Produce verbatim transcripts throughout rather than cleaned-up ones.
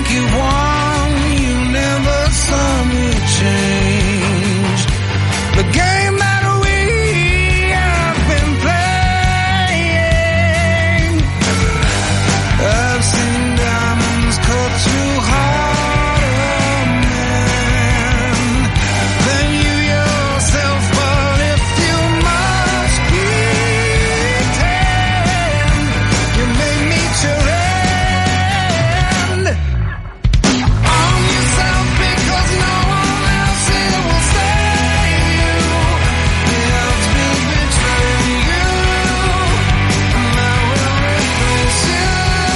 think you won, you never saw me change. The game that we have been playing. I've seen diamonds cut too hard, man, than you yourself. But if you must pretend, you may meet your end. Arm yourself because no one else here will save you. The odds will betray you, and I will replace you.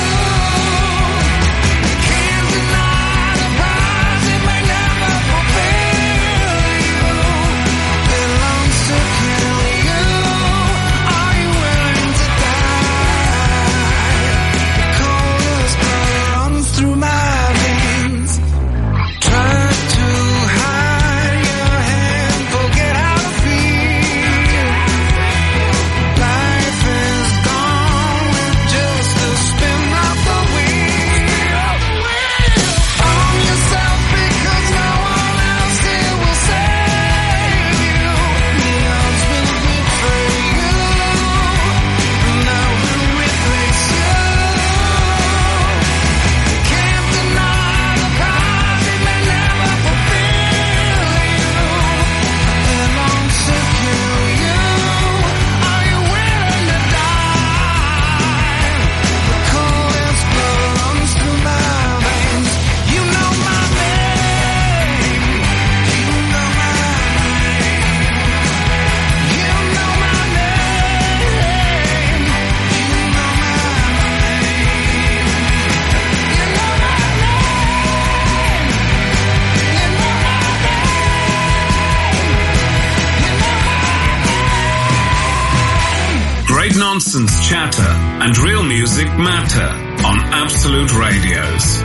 You can't deny the prize, it may never fulfill you. It longs to kill you. Are you willing to die? The coldest blood runs through my veins. Try to hide your hand, forget how to feel. Life is gone with just a spin of the wheel. Arm yourself because no one else here will save you. The odds will betray you, and I will replace you. You can't deny the prize, it may never fulfill you. It longs to kill you. Are you willing to die? The coldest blood runs through my veins. You know my name. You know my name. You know my name. You know my name. You know my name. You know my name. Great nonsense chatter and real music matter on Absolute Radios.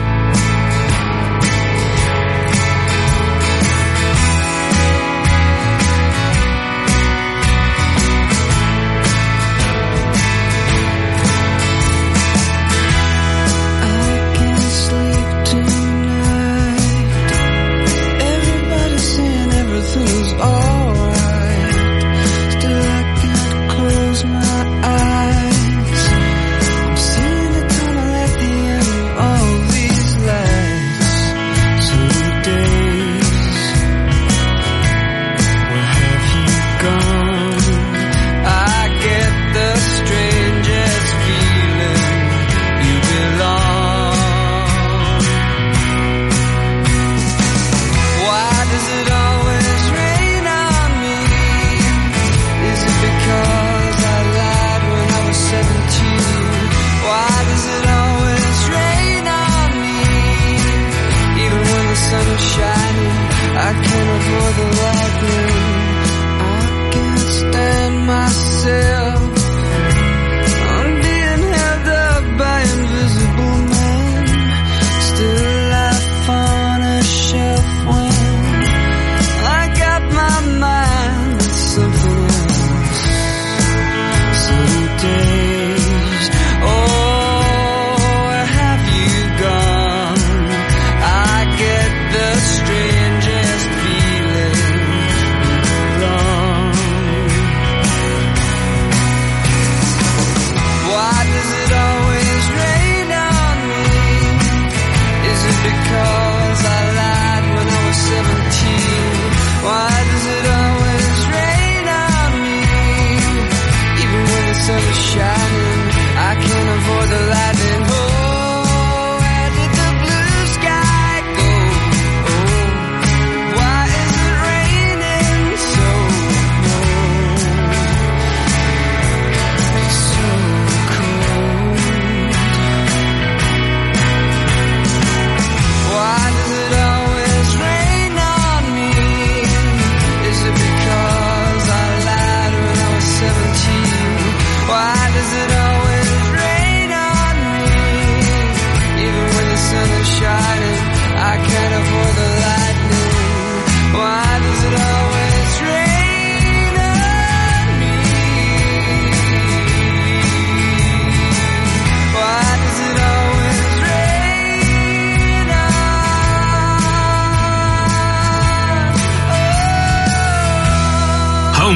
I can't sleep tonight. Everybody's saying everything's alright. Still I can't close my eyes. I'm seeing the tunnel at the end of all these lights. So days, where have you gone? I get the strangest feeling you belong. Why does it always rain on me? Is it because I lied when I was seventeen? Why does it always rain on me? Even when the sun is shining, I can't avoid the lightning. I can't stand myself. I'm being held up by invisible men. Still life on a shelf when I got my mind on something else. Some days, oh, where have you gone? I get the strangest feeling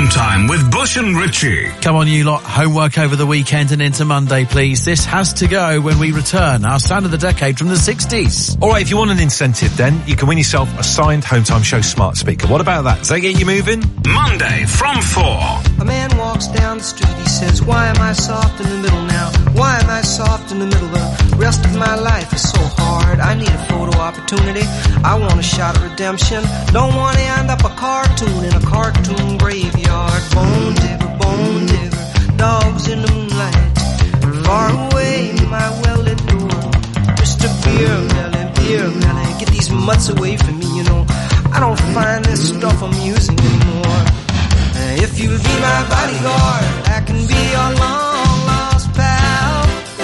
Home Time with Bush and Richie. Come on, you lot. Homework over the weekend and into Monday, please. This has to go when we return. Our sound of the decade from the sixties. All right, if you want an incentive, then you can win yourself a signed Home Time Show smart speaker. What about that? Does that get you moving? Monday from four. A man walks down the street, he says, why am I soft in the middle now? Why am I soft in the middle? The rest of my life is so hard. I need a photo opportunity. I want a shot of redemption. Don't want to end up a cartoon in a cartoon graveyard. Bone digger, bone digger, dogs in the moonlight. Far away, my well-lit door. Mister Beer Melly, Beer Melly, get these mutts away from me, you know. I don't find this stuff amusing anymore. If you'll be my bodyguard, I can be your long-lost pal.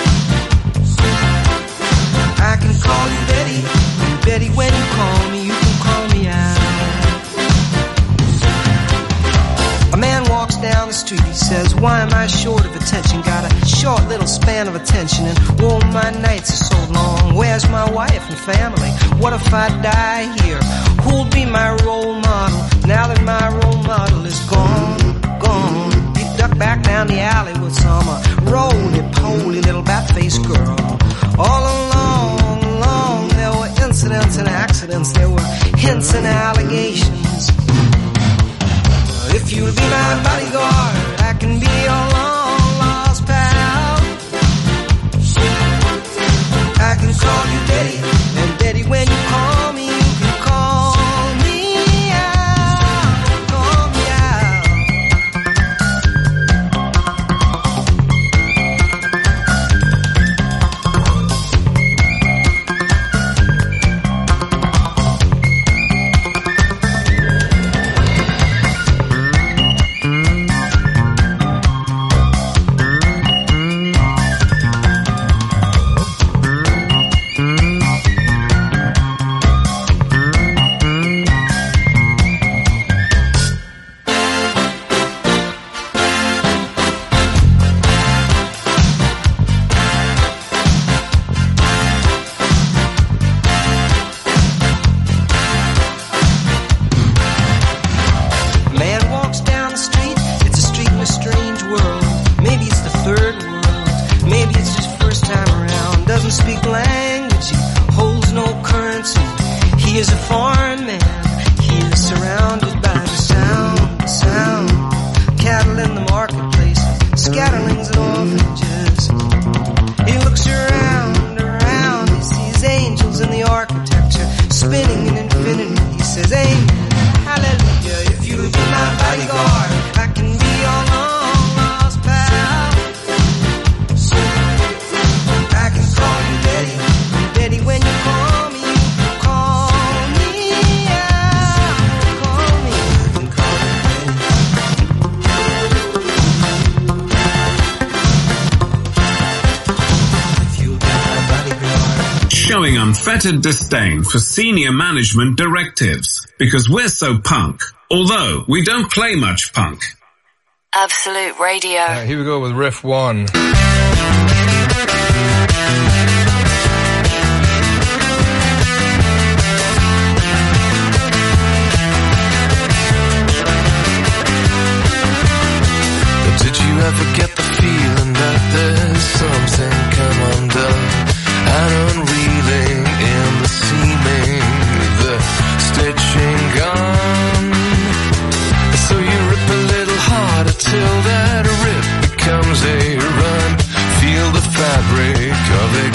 I can call you Betty, and Betty, when you call me, you can call me out. A man walks down the street, he says, why am I short of attention? Got a short little span of attention, and oh, my nights are so long. Where's my wife and family? What if I die here? Who'll be my role model now that my role model is gone, gone? He ducked back down the alley with some uh, roly-poly little bat-faced girl. All along, along, there were incidents and accidents. There were hints and allegations. If you'll be my bodyguard, I can be your long-lost pal. I can call you Betty, and Betty, when you call me, you can call me out, call me out. Showing unfettered disdain for senior management directives because we're so punk, although we don't play much punk. Absolute Radio. Right, here we go with riff one. Did you ever get the feeling that there's something come undone and unreeling in the seaming, the stitching gone? So you rip a little harder till that rip becomes a run. Feel the fabric of it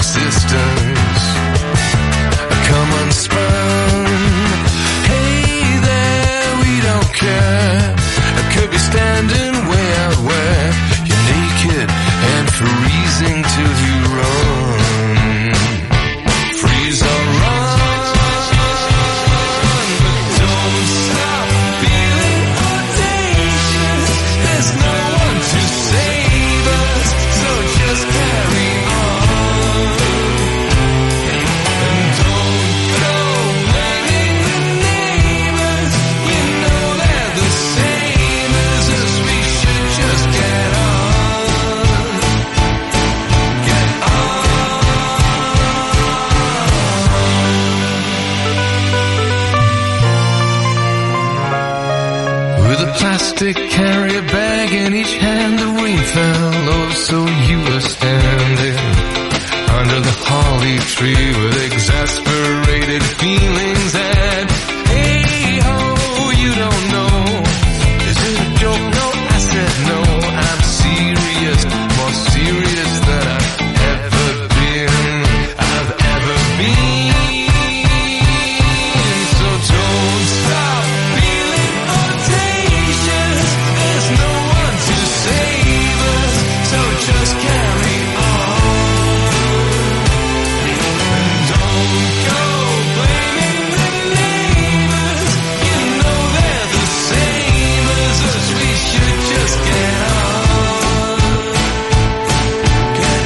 plastic carrier bag in each hand, the rain fell. Oh, so you were standing under the holly tree with exasperated feelings and hey ho, you don't know. Is it a joke? No, I said no. I'm serious, more serious than I've ever been. I've ever been. So don't stop feeling audacious. There's no one to save us, so just carry on. And don't go blaming the neighbors. You know they're the same as us. We should just get on. Get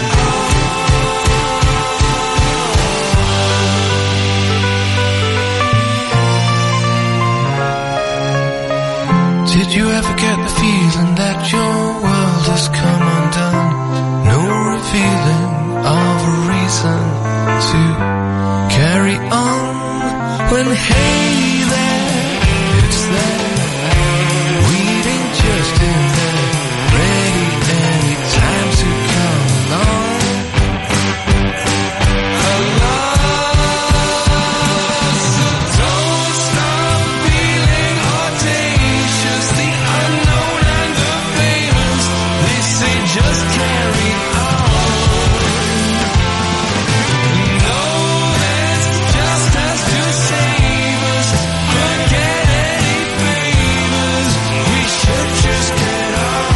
on. Did you ever get the feeling that your world has come undone? No revealing of a reason to carry on. When hey there, it's there, waiting just in there, ready any time to come along. Along. So don't stop feeling audacious. The unknown and the famous, they say just carry on. No, this just has to save us. Forget any favors. We should just get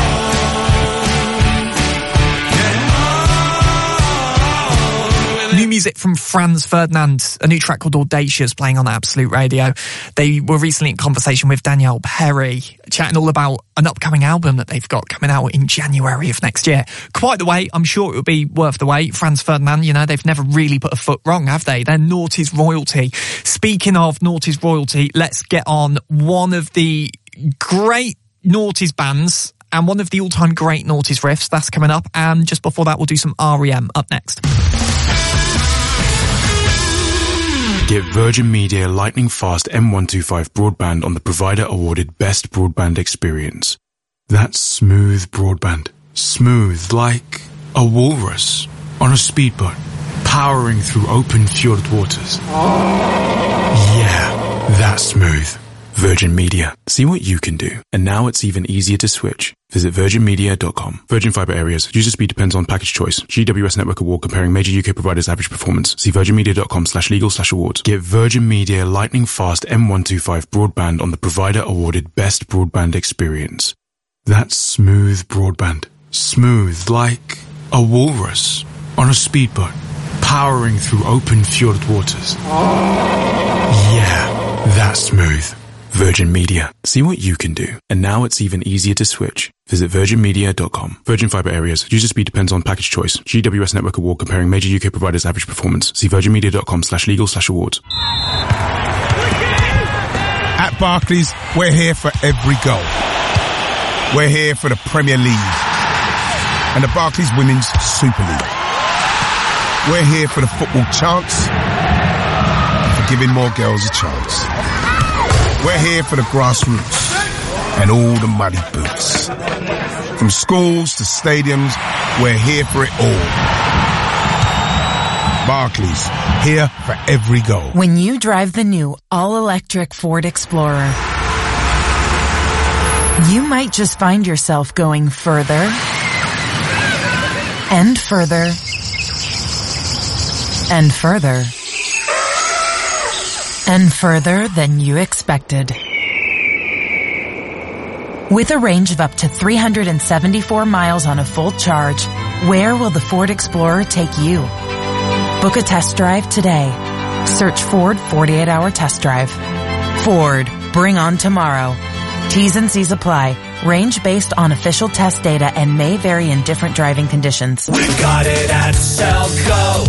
on. Get on. New music from Franz Ferdinand, a new track called Audacious, playing on Absolute Radio. They were recently in conversation with Danielle Perry, chatting all about an upcoming album that they've got coming out in January of next year. Quite the wait. I'm sure it will be worth the wait. Franz Ferdinand, you know, they've never really put a foot wrong, have they? They're Naughty's royalty. Speaking of Naughty's royalty, let's get on one of the great Naughty's bands and one of the all-time great Naughty's riffs. That's coming up. And just before that, we'll do some R E M up next. Get Virgin Media lightning fast M one twenty-five broadband on the provider awarded best broadband experience. That's smooth broadband. Smooth like a walrus on a speedboat, powering through open fjord waters. Yeah, that's smooth. Virgin Media. See what you can do. And now it's even easier to switch. Visit virgin media dot com. Virgin Fibre areas. User speed depends on package choice. G W S Network Award comparing major U K providers' average performance. See virgin media dot com slash legal slash awards. Get Virgin Media lightning fast M one twenty-five broadband on the provider awarded best broadband experience. That's smooth broadband. Smooth like a walrus on a speedboat, powering through open fjord waters. Yeah, that's smooth. Virgin Media. See what you can do. And now it's even easier to switch. Visit virgin media dot com. Virgin Fibre areas. User speed depends on package choice. G W S Network Award comparing major U K providers' average performance. See virgin media dot com slash legal slash awards. At Barclays, we're here for every goal. We're here for the Premier League and the Barclays Women's Super League. We're here for the football chants and for giving more girls a chance. We're here for the grassroots and all the muddy boots. From schools to stadiums, we're here for it all. Barclays, here for every goal. When you drive the new all-electric Ford Explorer, you might just find yourself going further and further and further and further than you expected. With a range of up to three hundred seventy-four miles on a full charge, where will the Ford Explorer take you? Book a test drive today. Search Ford forty-eight hour Test Drive. Ford, bring on tomorrow. T's and C's apply. Range based on official test data and may vary in different driving conditions. We've got it at Selco.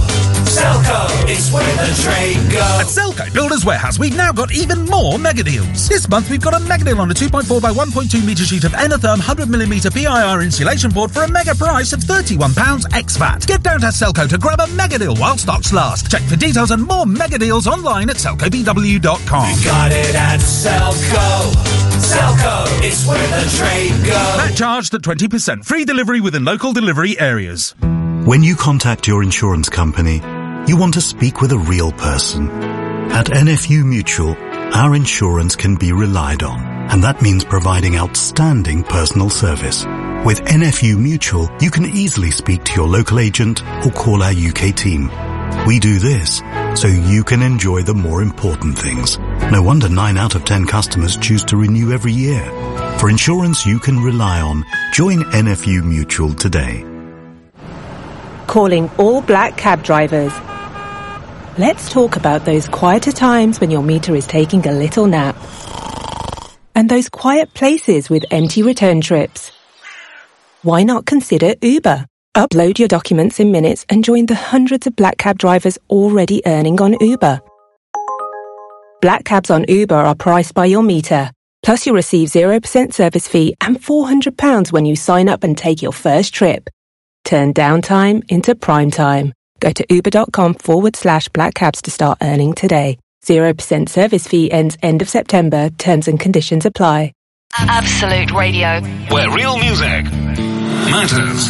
Selco, it's where the trade goes. At Selco Builders Warehouse, we've now got even more mega deals. This month, we've got a mega deal on a two point four by one point two metre sheet of Enotherm one hundred millimetre P I R insulation board for a mega price of thirty-one pounds ex V A T. Get down to Selco to grab a mega deal while stocks last. Check for details and more mega deals online at selco b w dot com. We got it at Selco. Selco, it's where the trade goes. That charged at twenty percent. Free delivery within local delivery areas. When you contact your insurance company, you want to speak with a real person. At N F U Mutual, our insurance can be relied on, and that means providing outstanding personal service. With N F U Mutual, you can easily speak to your local agent or call our U K team. We do this so you can enjoy the more important things. No wonder nine out of ten customers choose to renew every year. For insurance you can rely on, join N F U Mutual today. Calling all black cab drivers. Let's talk about those quieter times when your meter is taking a little nap. And those quiet places with empty return trips. Why not consider Uber? Upload your documents in minutes and join the hundreds of black cab drivers already earning on Uber. Black cabs on Uber are priced by your meter. Plus you'll receive zero percent service fee and four hundred pounds when you sign up and take your first trip. Turn downtime into prime time. Go to uber.com forward slash black cabs to start earning today. zero percent service fee ends end of September. Terms and conditions apply. Absolute Radio. Where real music matters.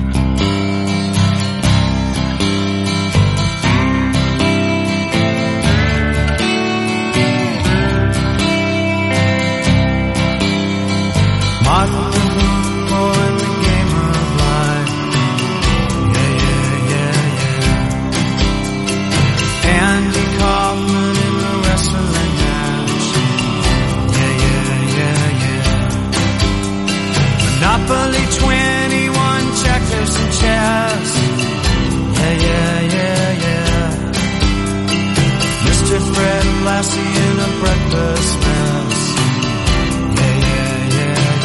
Monopoly, twenty-one checkers and chess. Yeah, yeah, yeah, yeah. Mister Fred Lassie in a breakfast mess. Yeah, yeah, yeah,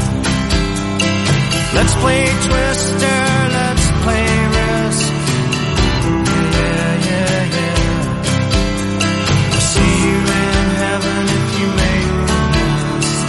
yeah. Let's play Twister, let's play Risk. Yeah, yeah, yeah. I'll see you in heaven if you make the list.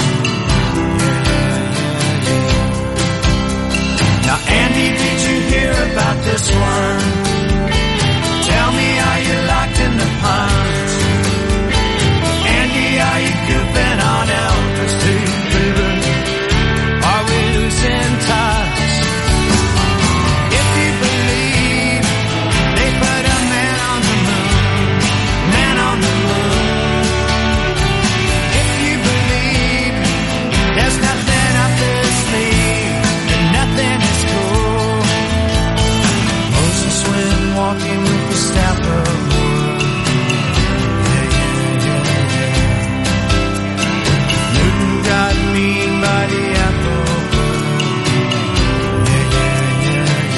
Now, Andy, did you hear about this one? Tell me, are you locked in the punch? Andy, are you goofing on Elvis too, baby? Are we losing touch? If you believe they put a man on the moon, man on the moon. If you believe there's nothing up their sleeve, and nothing is cool. Moses went walking with the staff of wood. Yeah, yeah, yeah, yeah. Newton got mean by the apple wood. Yeah, yeah, yeah,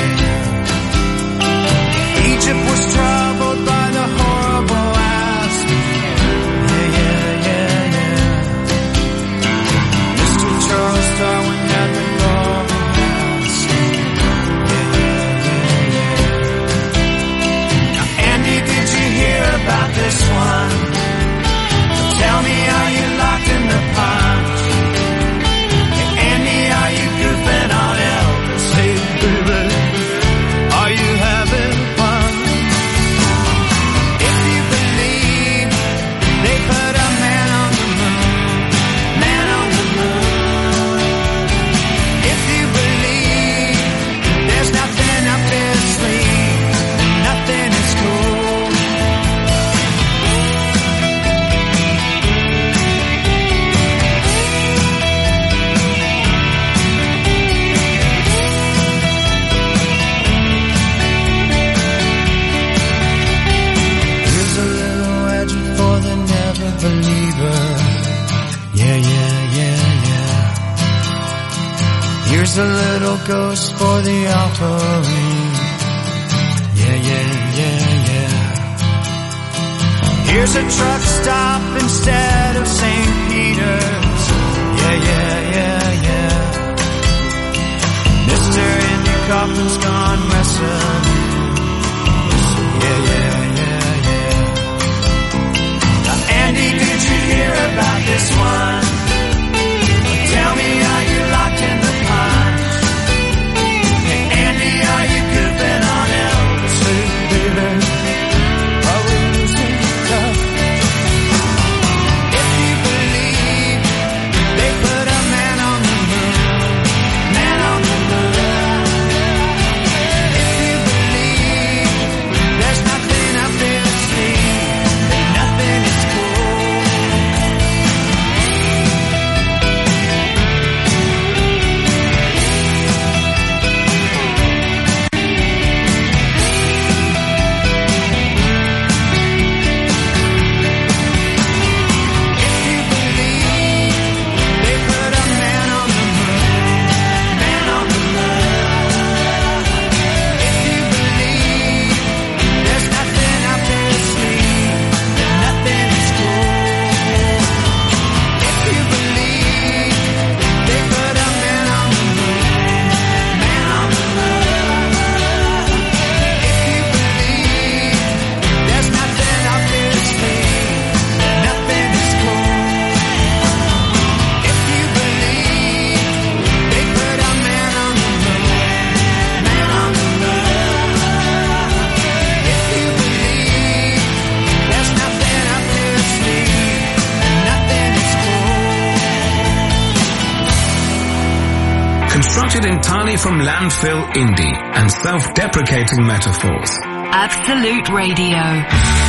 yeah. Egypt was troubled by the horrible asp. Yeah, yeah, yeah, yeah. Mister Charles Darwin had the golden ask. Yeah, yeah, yeah, yeah. Now, Andy, did you hear about this one? Tell me, are you locked in the punch? Hey, Andy, are you goofing on Elvis? Hey, baby, are you having fun? If you believe they put a man on the moon, man on the moon. If you believe there's nothing up their sleeve, and nothing is cool. Here's a little legend for the never believer. Yeah, yeah, yeah, yeah. Here's a little ghost for the offering. Yeah, yeah, yeah, yeah. Here's a truck stop instead of Saint Peter's. Yeah, yeah, yeah, yeah. Mister Andy Kaufman's gone wrestling. Yeah, yeah, yeah, yeah. Now, Andy, did you hear about this one? Tell me, are you locked in the pines? Hey, Andy, are you goofing on Elvis? Hey, baby, are we losing touch? If you believe they put a man on the moon, man on the moon. If you believe there's nothing up there to see, then nothing is cool. Constructed entirely from landfill indie and self-deprecating metaphors. Absolute Radio.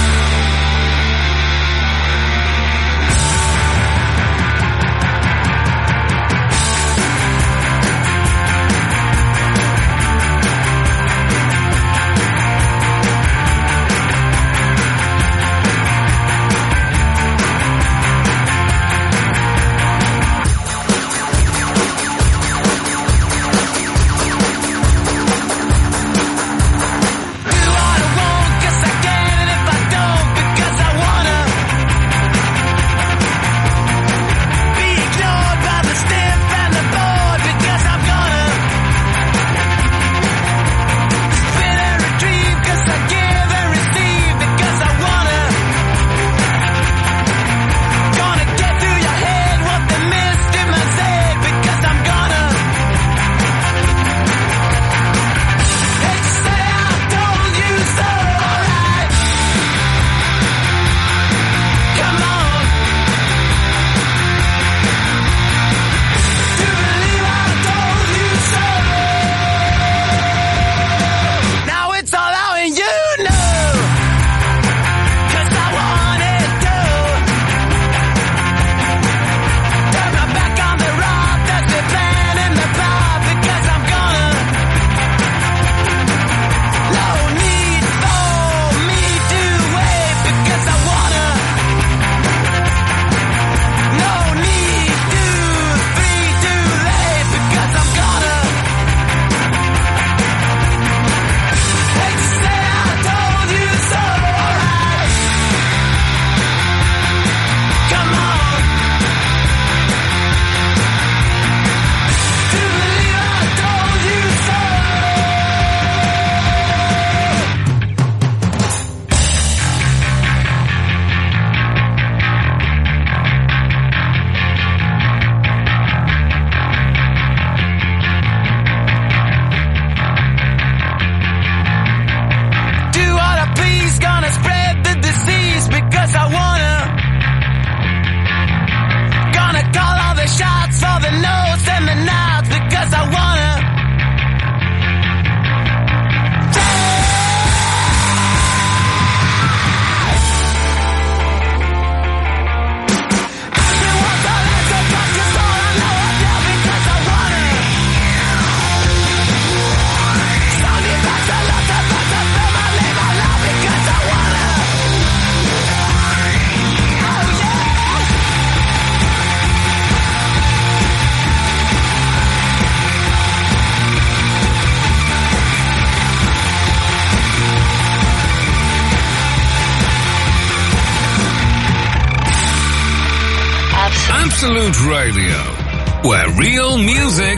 Absolute Radio, where real music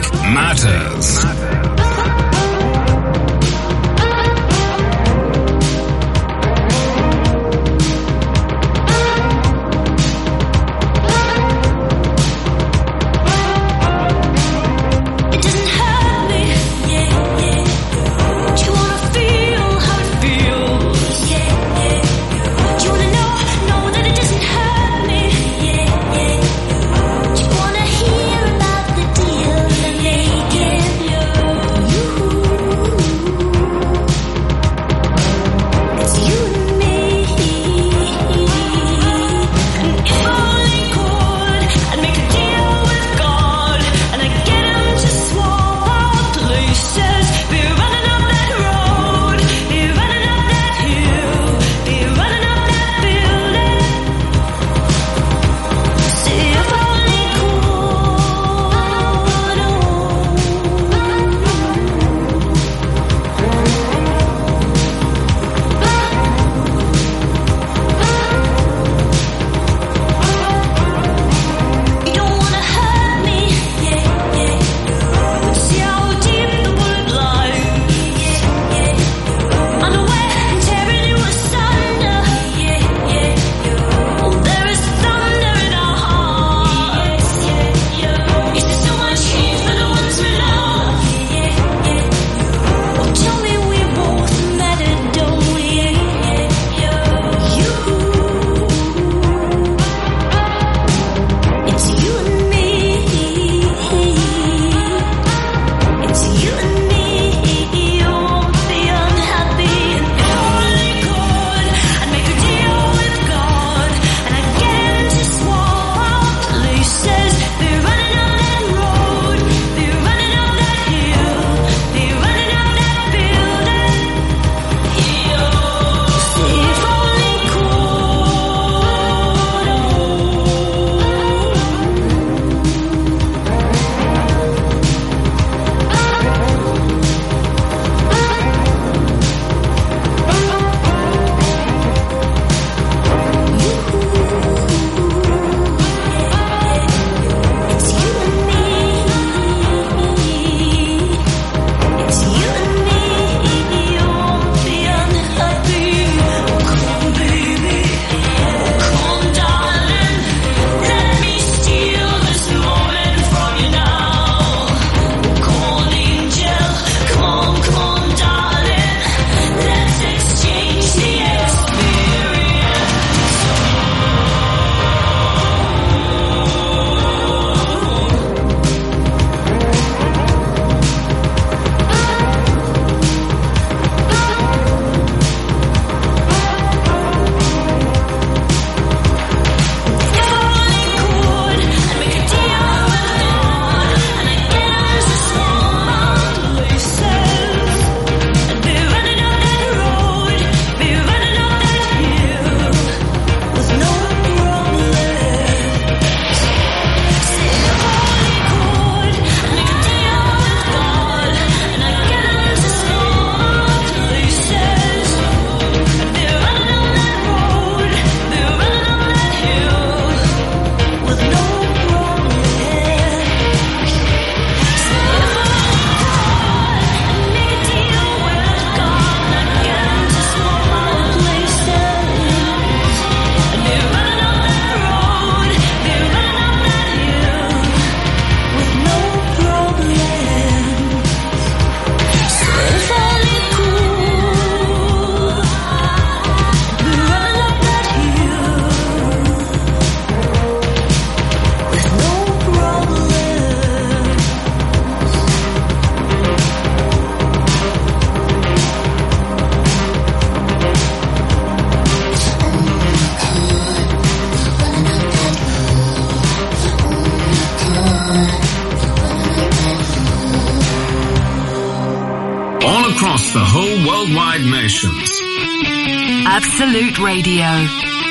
matters. the whole worldwide nations. Absolute Radio.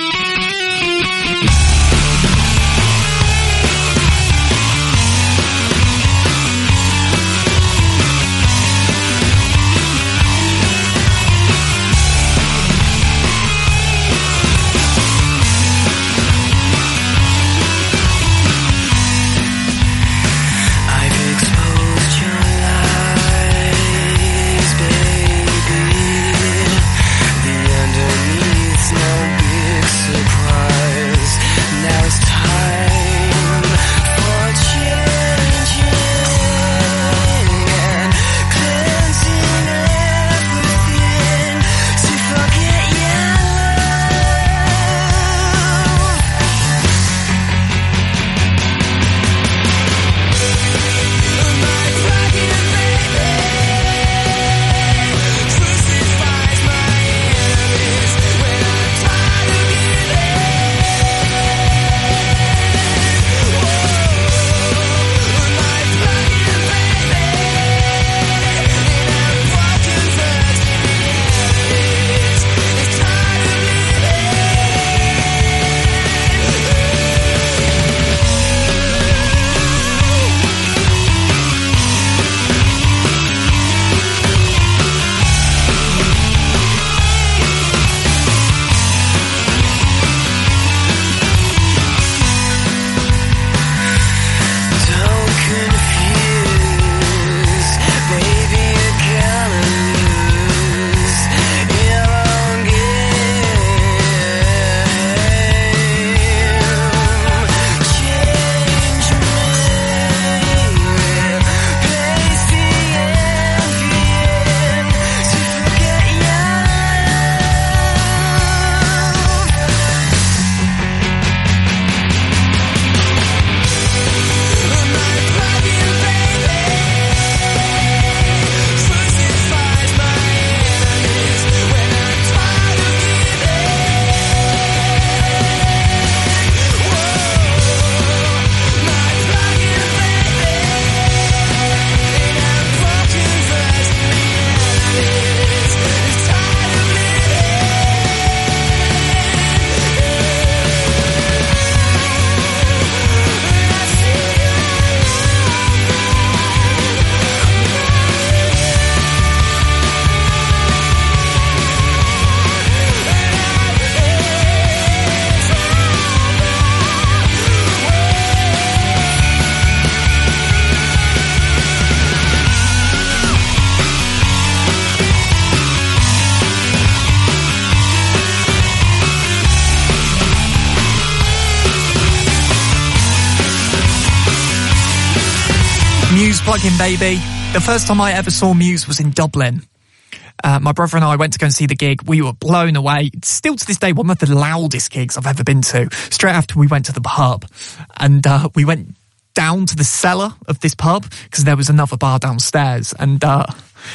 Muse plug-in, baby. The first time I ever saw Muse was in Dublin. Uh, my brother and I went to go and see the gig. We were blown away. It's still to this day one of the loudest gigs I've ever been to. Straight after we went to the pub, and uh, we went down to the cellar of this pub because there was another bar downstairs, and uh,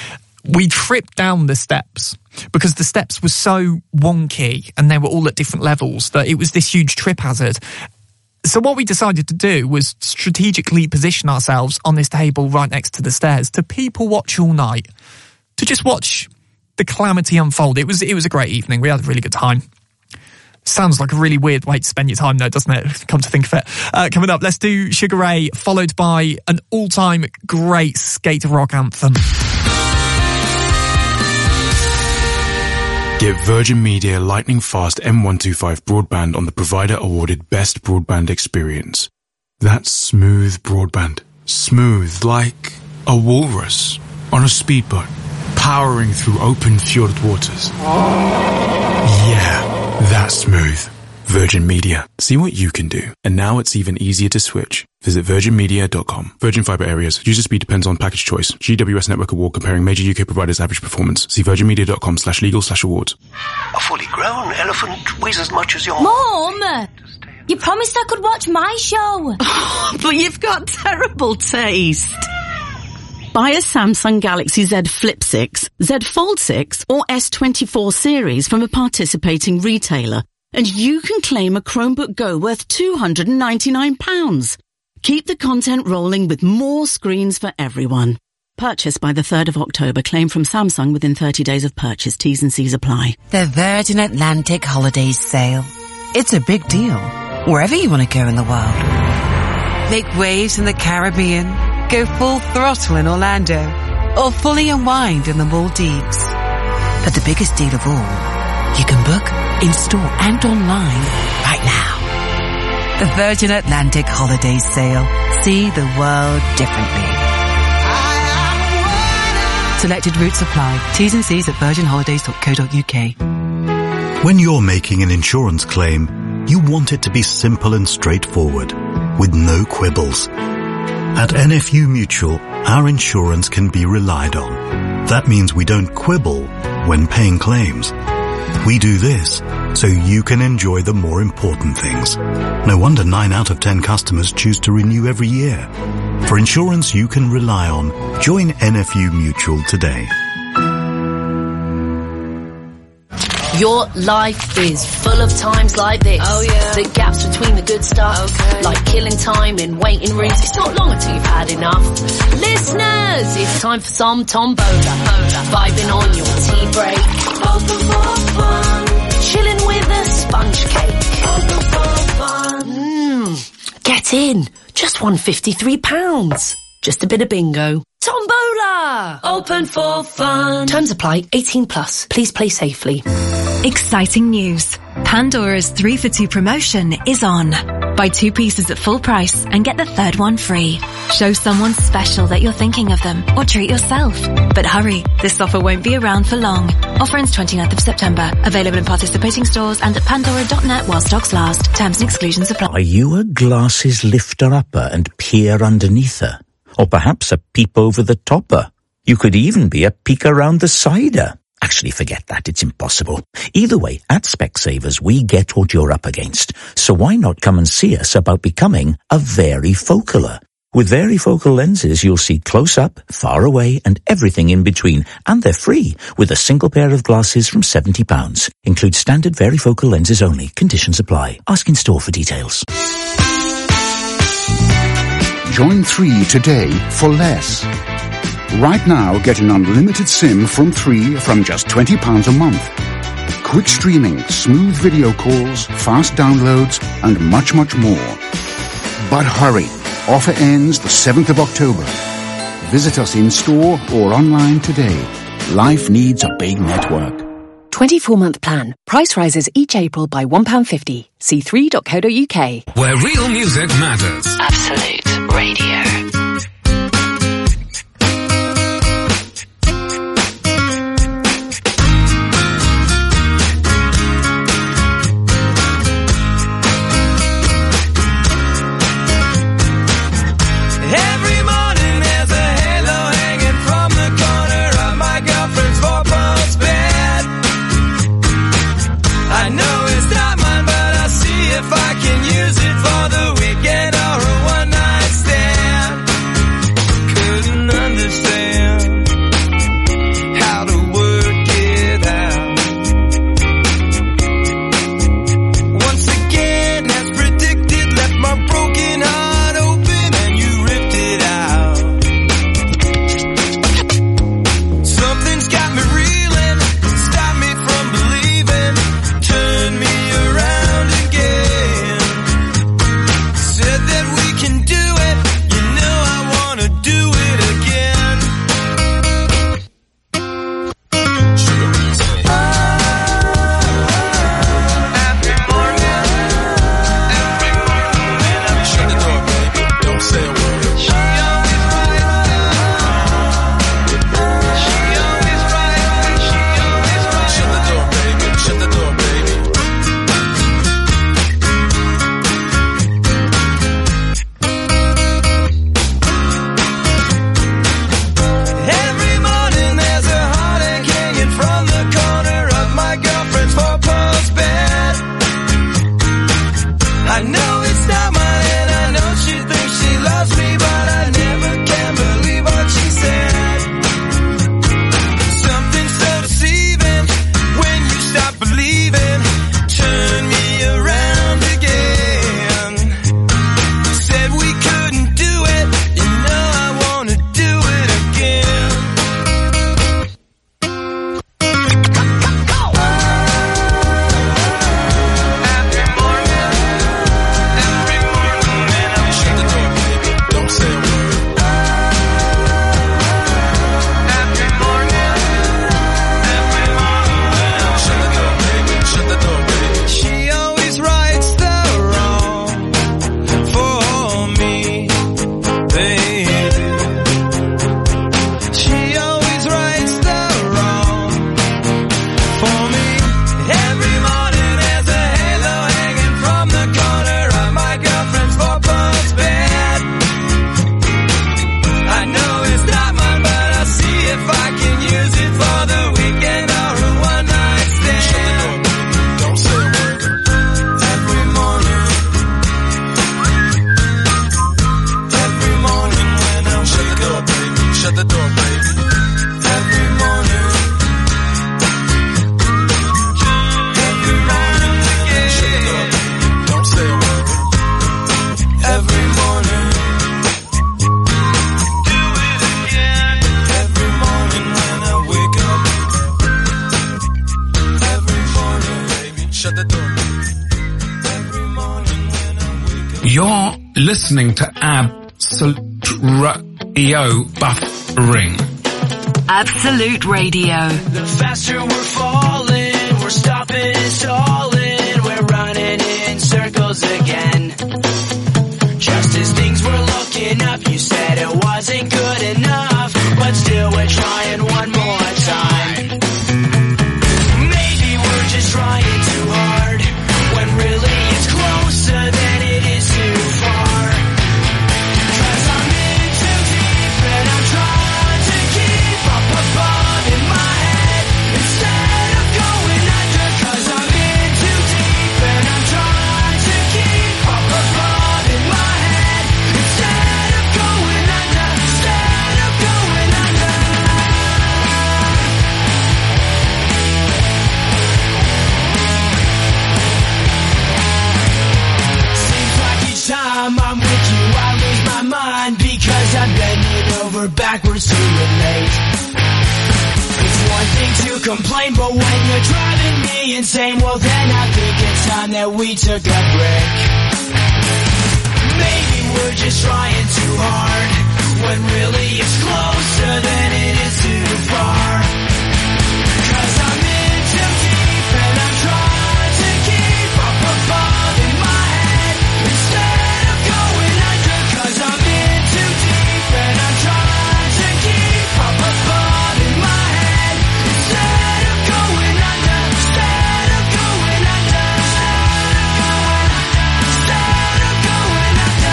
we tripped down the steps because the steps were so wonky and they were all at different levels that it was this huge trip hazard. So what we decided to do was strategically position ourselves on this table right next to the stairs to people watch all night, to just watch the calamity unfold. It was it was a great evening. We had a really good time. Sounds like a really weird way to spend your time though, doesn't it? Come to think of it. Uh, coming up, let's do Sugar Ray, followed by an all-time great skate rock anthem. Get Virgin Media lightning fast M one twenty-five broadband on the provider awarded best broadband experience. That's smooth broadband. Smooth like a walrus on a speedboat, powering through open fjord waters. Yeah, that's smooth. Virgin Media. See what you can do. And now it's even easier to switch. Visit virgin media dot com. Virgin Fibre areas. User speed depends on package choice. G W S Network Award comparing major U K providers' average performance. See virgin media dot com slash legal slash awards. A fully grown elephant weighs as much as your... Mom! You promised I could watch my show. Oh, but you've got terrible taste. Buy a Samsung Galaxy Z Flip six, Z Fold six or S twenty-four series from a participating retailer, and you can claim a Chromebook Go worth two hundred ninety-nine pounds. Keep the content rolling with more screens for everyone. Purchase by the third of October. Claim from Samsung within thirty days of purchase. T's and C's apply. The Virgin Atlantic Holidays Sale. It's a big deal, wherever you want to go in the world. Make waves in the Caribbean, go full throttle in Orlando, or fully unwind in the Maldives. But the biggest deal of all, you can book in-store and online right now. The Virgin Atlantic Holidays Sale. See the world differently. Selected routes apply. T's and C's at virgin holidays dot co dot uk. When you're making an insurance claim, you want it to be simple and straightforward, with no quibbles. At N F U Mutual, our insurance can be relied on. That means we don't quibble when paying claims. We do this so you can enjoy the more important things. No wonder nine out of ten customers choose to renew every year. For insurance you can rely on, join N F U Mutual today. Your life is full of times like this. Oh, yeah. The gaps between the good stuff. Okay. Like killing time in waiting rooms. It's not long until you've had enough. Listeners, it's time for some Tombola. Vibing on your tea break. Open for fun. Chilling with a sponge cake. Open for fun. Mmm. Get in. Just one hundred fifty-three pounds. Just a bit of bingo. Tombola! Open for fun. Terms apply. eighteen plus. Please play safely. Exciting news. Pandora's three for two promotion is on. Buy two pieces at full price and get the third one free. Show someone special that you're thinking of them or treat yourself. But hurry, this offer won't be around for long. Offer ends twenty-ninth of September. Available in participating stores and at pandora dot net while stocks last. Terms and exclusions apply. Are you a glasses lifter-upper and peer underneath her? Or perhaps a peep over the topper? You could even be a peek around the sider. Actually, forget that. It's impossible. Either way, at Specsavers, we get what you're up against. So why not come and see us about becoming a varifocaler? With varifocal lenses, you'll see close up, far away, and everything in between. And they're free, with a single pair of glasses from seventy pounds. Includes standard varifocal lenses only. Conditions apply. Ask in store for details. Join Three today for less. Right now, get an unlimited SIM from Three from just twenty pounds a month. Quick streaming, smooth video calls, fast downloads, and much, much more. But hurry, offer ends the seventh of October. Visit us in store or online today. Life needs a big network. twenty-four month plan. Price rises each April by one pound fifty. See three dot co dot uk. Where real music matters. Absolute Radio. Every morning there's a halo hanging from the corner of my girlfriend's four-post bed. I know it's not mine, but I'll see if I can use it for the weekend or a one-night stand. Couldn't understand how to work it out. Once again, as predicted, left my broken heart open and you ripped it out. Something's got me reeling, stopped me from believing, turned me around again. Said that we can do it, you know I wanna do it again. Every morning, every morning when I'm shut the door, baby, don't say a word. She always right, she always right, she always right. Shut the door, baby, shut the door, baby. Every morning there's a heartache hanging from the corner of my girlfriend's four-post bed. I know it's not mine and I know she thinks she loves me, but I never can believe what she said. Something so deceiving when you stop believing, turn me around again. Said we couldn't do it, you know I wanna do it again. You're listening to Absolute Radio Buffering. Absolute Radio. The faster we're falling, we're stopping and stalling, we're running in circles again. Just as things were looking up, you said it wasn't good enough, but still we're trying one more time. Maybe we're just trying too hard, when really it's closer than it is too far. 'Cause I'm in too deep and I'm trying to keep up above in my head instead of going under. 'Cause I'm in too deep and I'm trying to keep up above in my head instead of going under, instead of going under. Seems like each time I'm with you I lose my mind because I'm bending over backwards to relate. It's one thing to complain, but when you're driving me insane, well then I think it's time that we took a break. Maybe we're just trying too hard, when really it's closer than it is too far. 'Cause I'm in too deep and I'm trying to keep up above in my head instead of going under. 'Cause I'm in too deep and I'm trying to keep up above in my head instead of going under, instead of going under, instead of going under.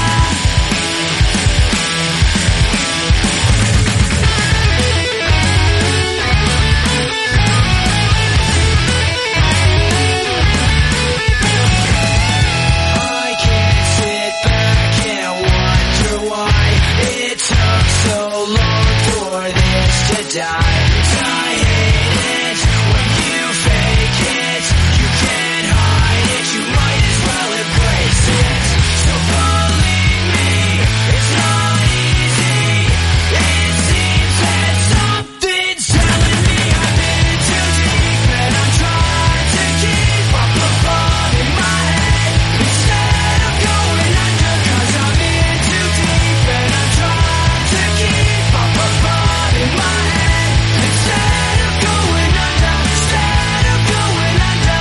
I can't sit back and wonder why it took so long for this to die. 'Cause I hate it when you fake it. You can't hide it, you might as well embrace it. So believe me, it's not easy. It seems that something's telling me I've been too deep and I'm trying to keep up above in my head instead of going under. 'Cause I'm in too deep and I'm trying to keep up above in my head instead of going under, instead of going under,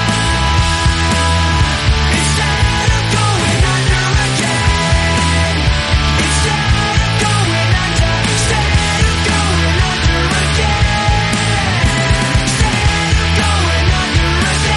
instead of going under again, instead of going under, instead of going under again, instead of going under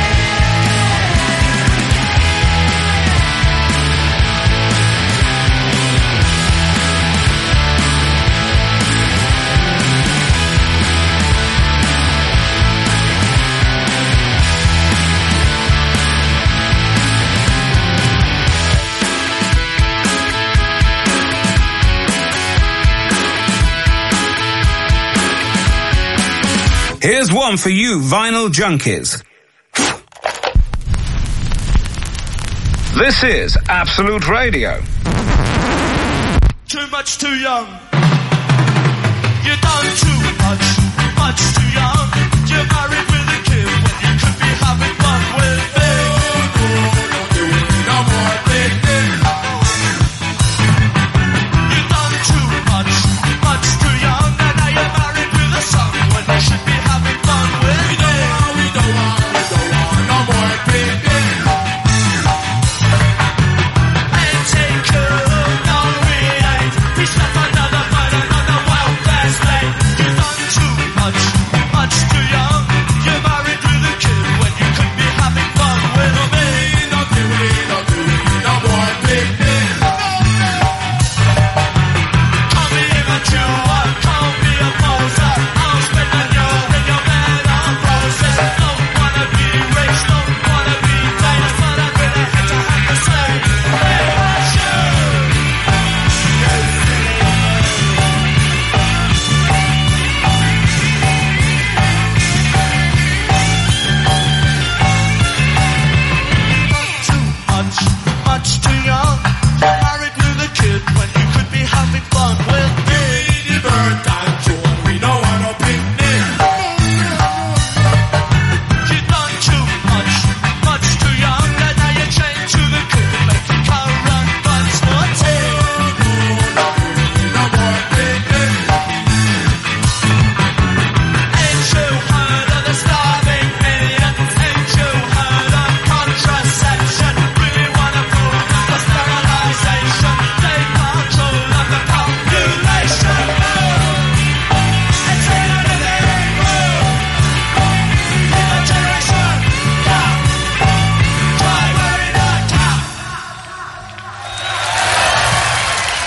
Here's one for you vinyl junkies. This is Absolute Radio. Too much too young. You done too much, much too young. You're married with a kid when you could be having fun with me. No more baby. You done too much, much too young. And now you're married with a son when you should be having fun with me. We don't want, we don't want, we don't want no more baby. And take care of no we ain't. We slept another, but another wild fast late. You done too much, much too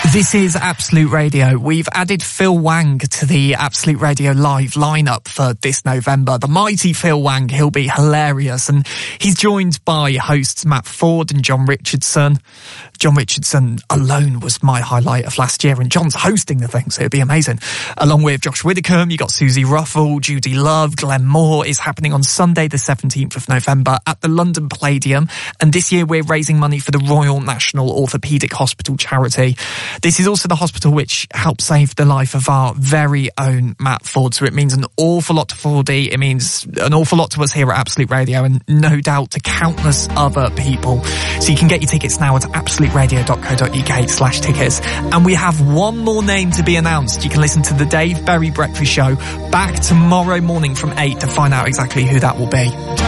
This is Absolute Radio. We've added Phil Wang to the Absolute Radio Live lineup for this November. The mighty Phil Wang, he'll be hilarious. And he's joined by hosts Matt Ford and John Richardson. John Richardson alone was my highlight of last year, and John's hosting the thing, so it'll be amazing. Along with Josh Widdicombe, you got Susie Ruffle, Judy Love, Glenn Moore. Is happening on Sunday the seventeenth of November at the London Palladium. And this year we're raising money for the Royal National Orthopaedic Hospital charity. This is also the hospital which helped save the life of our very own Matt Ford, so it means an awful lot to Fordy. It means an awful lot to us here at Absolute Radio, and no doubt to countless other people. So you can get your tickets now at absolute radio dot co dot uk slash tickets. And we have one more name to be announced. You can listen to the Dave Berry Breakfast Show back tomorrow morning from eight to find out exactly who that will be.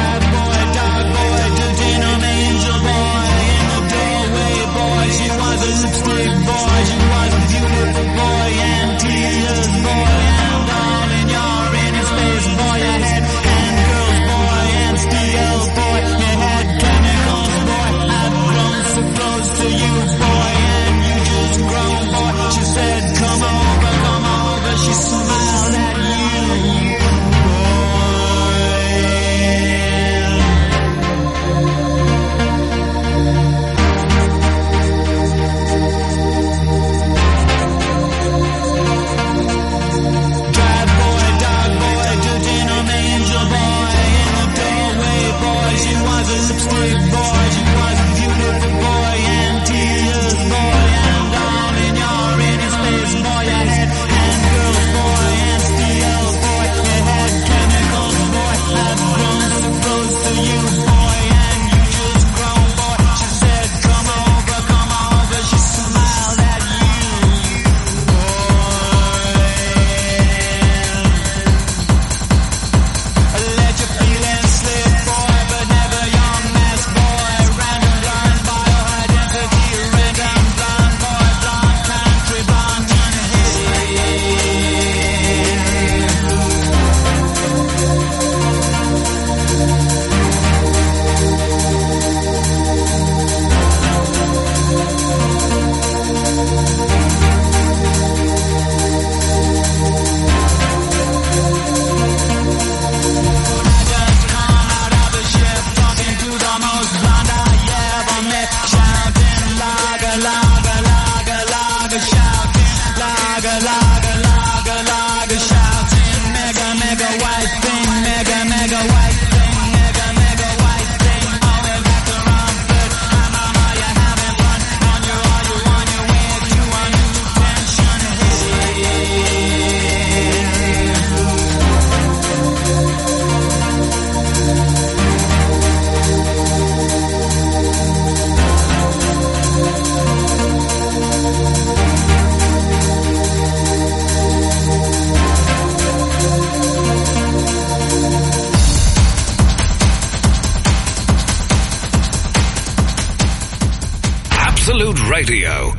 Radio.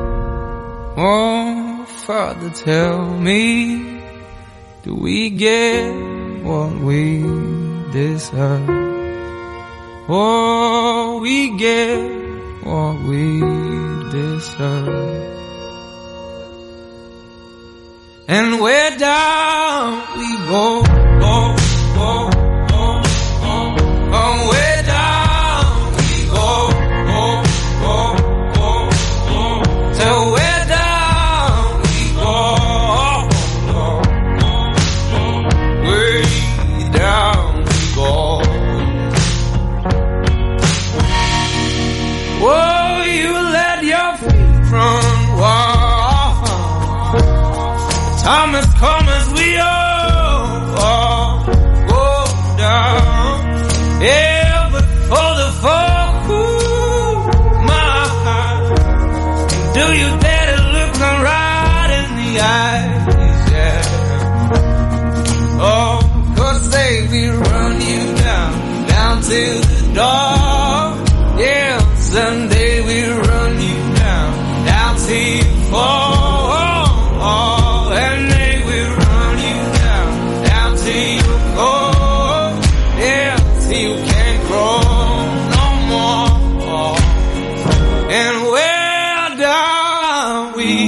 Oh, Father, tell me, do we get what we deserve? Oh, we get what we deserve. And where down we go, go, go, go, go, oh, where down we go, go, go, go, go, till where down we go, go, go, go, way down we go. Oh, you let your feet run wild. Time has come as we all, all go down. Yeah, but for the folk who mind, do you dare to look them right in the eyes? Yeah. Oh, cause they will run you down, down to the door. Yeah, someday we'll run you down, down to you fall. We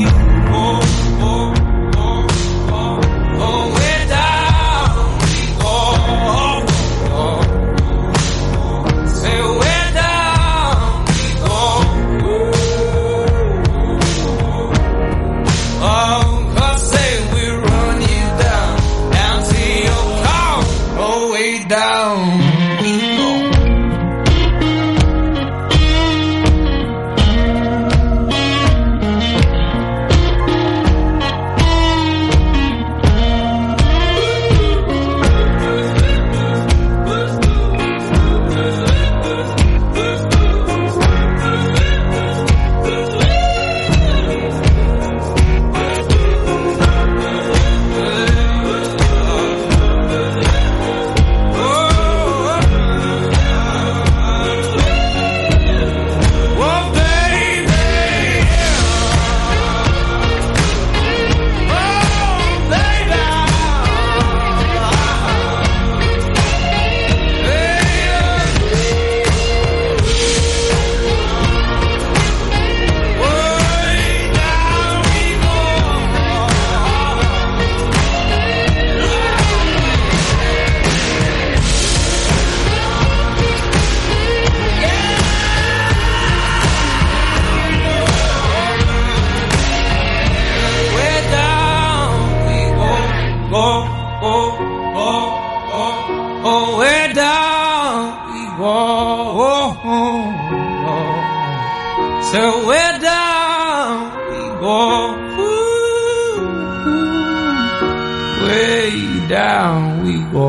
So way down we go, ooh, ooh, way down we go.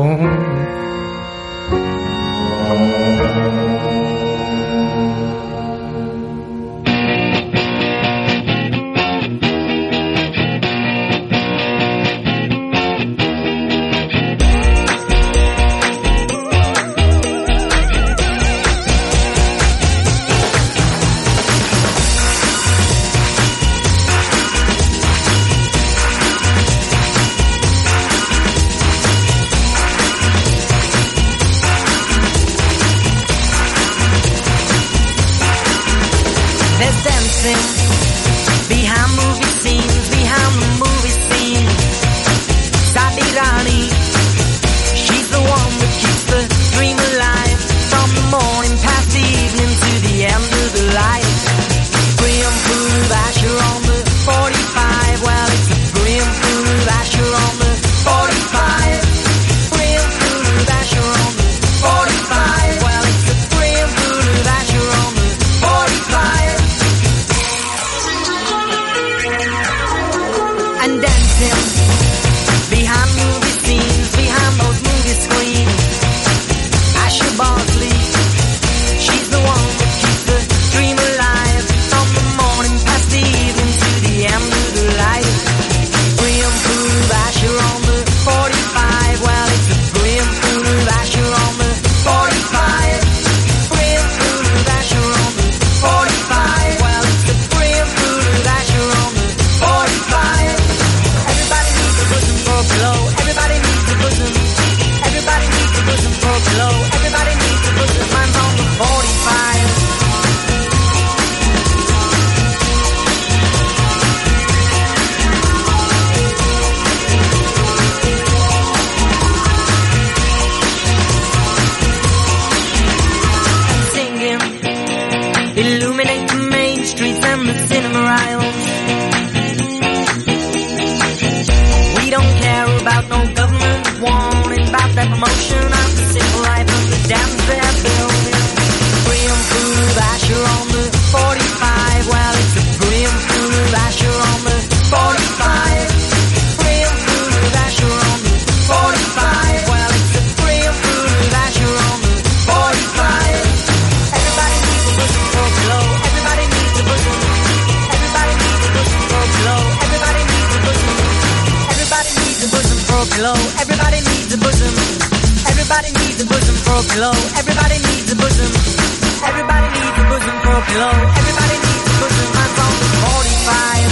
Behind movie scenes, behind the movie scene, Sadi Rani, she's the one that keeps the dream alive. From the morning past the evening to the end of the light. Brim full of Asher on the forty-five. Well, it's a brim full of Asher on the forty-five. Brim full of Asher on the forty-five. Well, it's a brim full of Asher on the forty-five. And dancing behind movie scenes, behind those movie screens. Asher Barkley, she's the one that keeps the dream alive. From the morning past the evening to the end of the light. Brim full of Asher on the forty-five. Well, it's a brim full of Asher on the forty-five. Brim full of Asher on the forty-five. Well, it's a brim full of Asher on the forty-five. Everybody needs a bosom for a pillow. Everybody needs a bosom. Everybody needs a bosom for a pillow. Everybody needs a bosom. Mine's on the forty-five. And singing, illuminate the main streets and the cinema aisles. We don't care about no government warning about that promotion of the simple life of the dams they're building. Brim full of Asher on the forty-five. Well, it's a brim full of Asher on the forty-five. Brim full of Asher on the forty-five. Well, it's a brim full of Asher on the forty-five. Everybody needs a bosom for a pillow. Everybody needs a bosom. Everybody needs a bosom for a pillow. Everybody needs a bosom. Everybody needs a bosom for a pillow. Everybody needs a bosom. Everybody needs a bosom for a pillow. Everybody needs a bosom. Everybody needs a bosom for a pillow. Everybody needs a bosom. Mine's on the forty-five.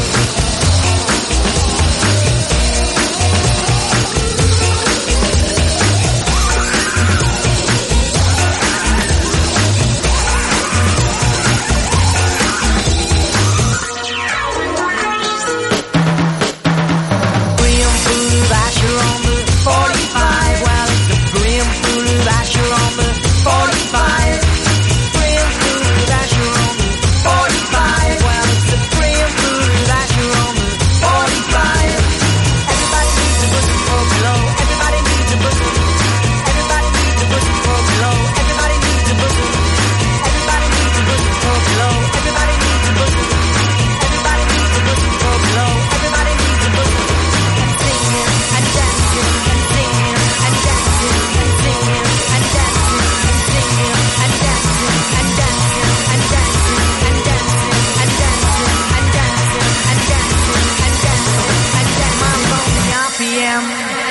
Brim full of Asher on the forty-five. Well, it's a brim full of Asher on the forty-five. Brim full of Asher on the forty-five. Well, it's a brim full of Asher on the forty-five. Everybody needs a bosom for a pillow. Everybody needs a bosom. Everybody needs a bosom for a pillow. Everybody needs a bosom. Everybody needs a bosom for a pillow. Everybody needs a bosom. Everybody needs a bosom for a pillow. Everybody needs a bosom. And singing and dancing and singing and dancing and singing and dancing and singing and dancing and dancing and dancing and dancing and dancing and dancing and dancing and dancing and dancing. My lonely R P M.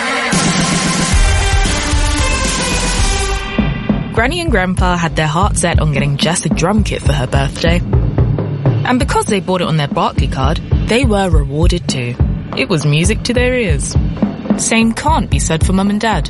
Granny and Grandpa had their heart set on getting Jess a drum kit for her birthday. And because they bought it on their Barclay card, they were rewarded too. It was music to their ears. Same can't be said for Mum and Dad.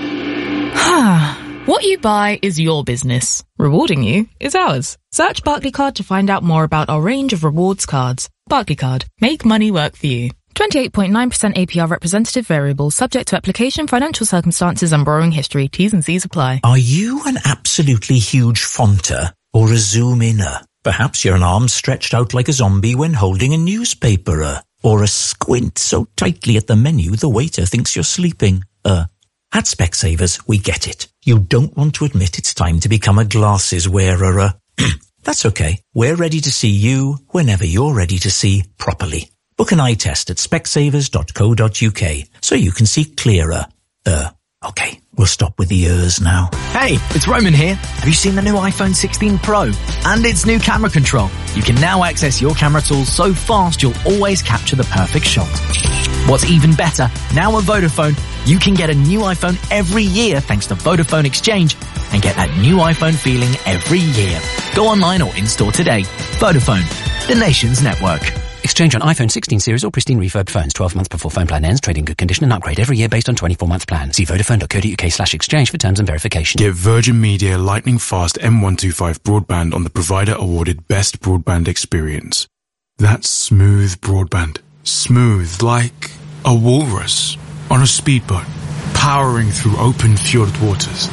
What you buy is your business. Rewarding you is ours. Search Barclay Card to find out more about our range of rewards cards. Barclay Card. Make money work for you. twenty-eight point nine percent A P R representative variable, subject to application, financial circumstances and borrowing history. T's and C's apply. Are you an absolutely huge fonter or a zoom-inner? Perhaps you're an arm stretched out like a zombie when holding a newspaper, or a squint so tightly at the menu the waiter thinks you're sleeping. Uh, at Specsavers, we get it. You don't want to admit it's time to become a glasses wearer. That's okay. We're ready to see you whenever you're ready to see properly. Book an eye test at specsavers dot co dot uk so you can see clearer. Uh, okay, we'll stop with the ers now. Hey, it's Roman here. Have you seen the new iPhone sixteen Pro? And its new camera control. You can now access your camera tools so fast you'll always capture the perfect shot. What's even better, now at Vodafone, you can get a new iPhone every year thanks to Vodafone Exchange and get that new iPhone feeling every year. Go online or in-store today. Vodafone, the nation's network. Exchange on iPhone sixteen series or pristine refurb phones. twelve months before phone plan ends. Trade in good condition and upgrade every year based on twenty-four month plan. See vodafone dot co dot uk slash exchange for terms and verification. Get Virgin Media lightning fast M one twenty-five broadband on the provider awarded best broadband experience. That's smooth broadband. Smooth like a walrus on a speedboat powering through open fjord waters.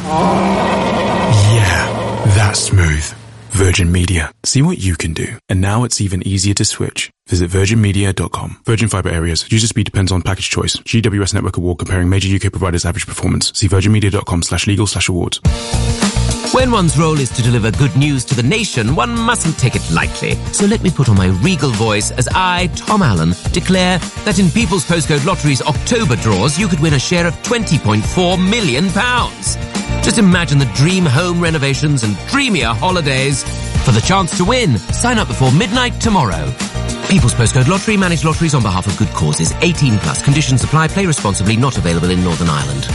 Yeah, that's smooth. Virgin Media. See what you can do. And now it's even easier to switch. Visit virgin media dot com. Virgin Fibre areas. User speed depends on package choice. G W S Network Award comparing major U K providers' average performance. See virgin media dot com slash legal slash awards. When one's role is to deliver good news to the nation, one mustn't take it lightly. So let me put on my regal voice as I, Tom Allen, declare that in People's Postcode Lottery's October draws, you could win a share of twenty point four million pounds. Just imagine the dream home renovations and dreamier holidays. For the chance to win, sign up before midnight tomorrow. People's Postcode Lottery, managed lotteries on behalf of good causes. eighteen plus. Conditions apply. Play responsibly. Not available in Northern Ireland.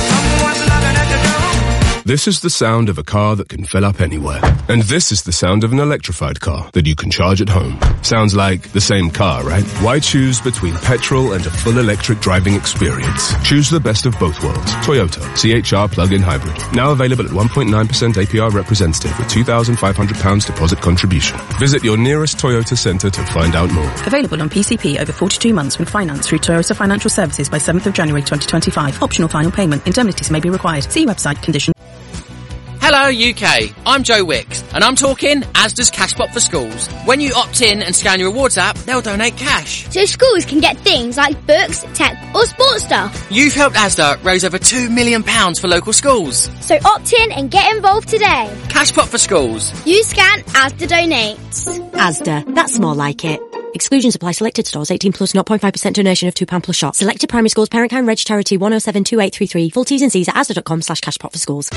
This is the sound of a car that can fill up anywhere. And this is the sound of an electrified car that you can charge at home. Sounds like the same car, right? Why choose between petrol and a full electric driving experience? Choose the best of both worlds. Toyota C H R plug-in hybrid. Now available at one point nine percent A P R representative with two thousand five hundred pounds deposit contribution. Visit your nearest Toyota centre to find out more. Available on P C P over forty-two months when financed through Toyota Financial Services by seventh of January twenty twenty-five. Optional final payment. Indemnities may be required. See website condition. Hello U K, I'm Joe Wicks, and I'm talking Asda's Cashpot for Schools. When you opt in and scan your rewards app, they'll donate cash. So schools can get things like books, tech or sports stuff. You've helped Asda raise over two million pounds for local schools. So opt in and get involved today. Cashpot for Schools. You scan, Asda donates. Asda, that's more like it. Exclusions apply. Selected stores. eighteen plus. zero point five percent donation of two pounds plus shop. Selected primary schools. Parent Kind Reg Charity one oh seven two eight three three. Full T's and C's at asda dot com slash cashpot for schools.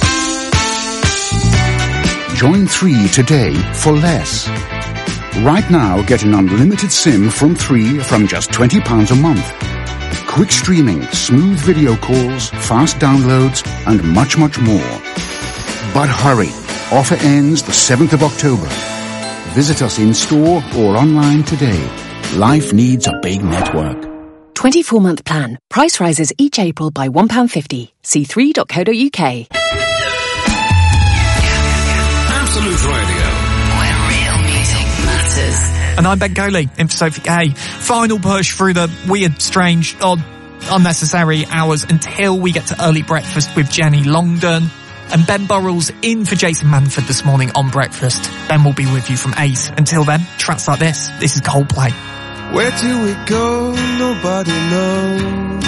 Join three today for less. Right now, get an unlimited SIM from three from just twenty pounds a month. Quick streaming, smooth video calls, fast downloads, and much, much more. But hurry, offer ends the seventh of October. Visit us in store or online today. Life needs a big network. twenty-four month plan. Price rises each April by one pound fifty. See three dot co dot uk. Absolute Radio, where real music matters. And I'm Ben Coley, in for Sophie Gay. Final push through the weird, strange, odd, unnecessary hours until we get to early breakfast with Jenny Longdon. And Ben Burrell's in for Jason Manford this morning on Breakfast. Ben will be with you from eight. Until then, tracks like this. This is Coldplay. Where do we go? Nobody knows.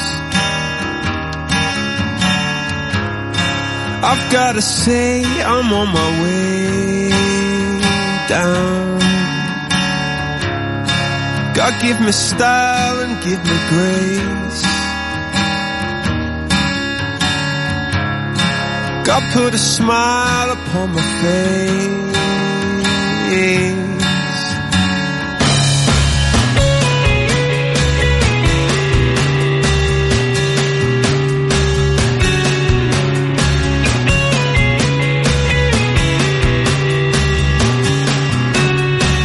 I've gotta say I'm on my way down. God give me style and give me grace. God put a smile upon my face.